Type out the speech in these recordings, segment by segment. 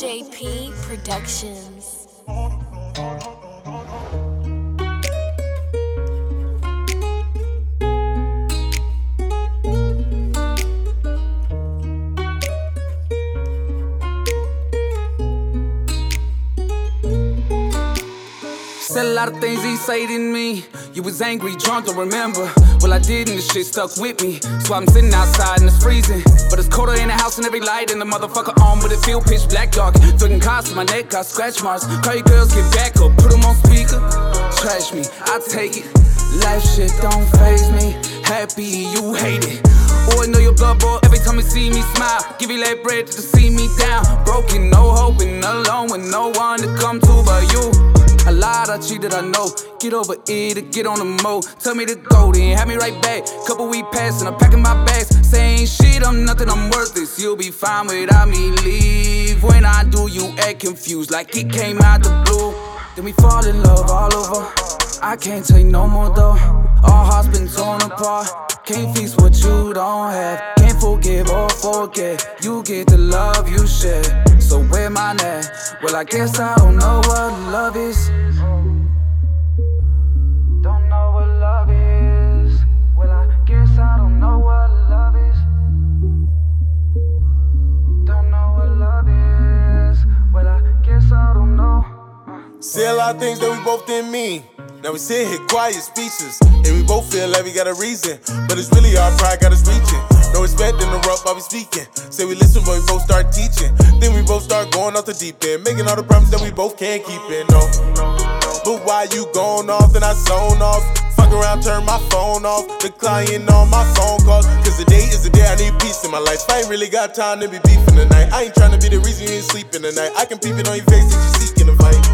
JP Productions. Said a lot of things he say to me. You was angry, drunk, don't remember. Well, I did, and the shit stuck with me. So I'm sitting outside and it's freezing, but it's colder in the house and every light in the motherfucker on, but it feel pitch black dark. Throwing cars to my neck, got scratch marks. Call your girls, get back up, put them on speaker. Trash me, I take it. Life shit don't faze me. Happy, you hate it. Oh, I know your blood boy. Every time you see me smile, give you that bread to see me down. Broken, no hope, and alone with no one to come to but you. I lied, I cheated, I know. Get over it or get on the mo. Tell me to go, then have me right back. Couple weeks passed and I'm packing my bags. Saying shit, I'm nothing, I'm worthless. You'll be fine without me, leave. When I do, you act confused like it came out the blue. Then we fall in love all over. I can't take no more though. Our hearts been torn apart. Can't fix what you don't have. Can't forgive or forget. You get the love you share. So where mine at? Well, I guess I don't know what love is. Don't know what love is. Well, I guess I don't know what love is. Don't know what love is. Well, I guess I don't know. Say a lot of things that we both didn't mean. Now we sit here quiet, speechless, and we both feel like we got a reason, but it's really our pride got us reaching. No respect, interrupt while we speaking. Say we listen, but we both start teaching. Then we both start going off the deep end, making all the promises that we both can't keep it. No, but why you going off? Then I zone off. Fuck around, turn my phone off. Declining all my phone calls. Cause the day is the day I need peace in my life. I ain't really got time to be beefing tonight. I ain't trying to be the reason you ain't sleeping tonight. I can peep it on your face that you seeking a fight.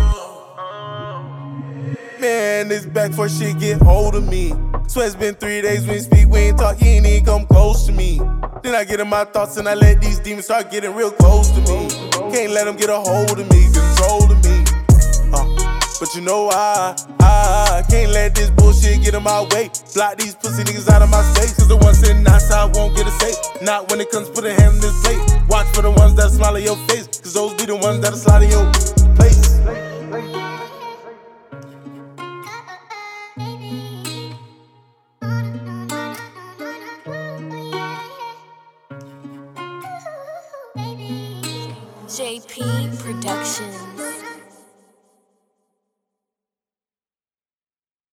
Man, this back for shit get hold of me. Swear it's been 3 days we ain't speak, we ain't talk, you ain't even come close to me. Then I get in my thoughts and I let these demons start getting real close to me. Can't let them get a hold of me, control of me. But you know I can't let this bullshit get in my way. Block these pussy niggas out of my space. Cause the ones sitting outside won't get a say. Not when it comes to put a hand in this plate. Watch for the ones that smile at your face. Cause those be the ones that'll slide in your place. JP Productions.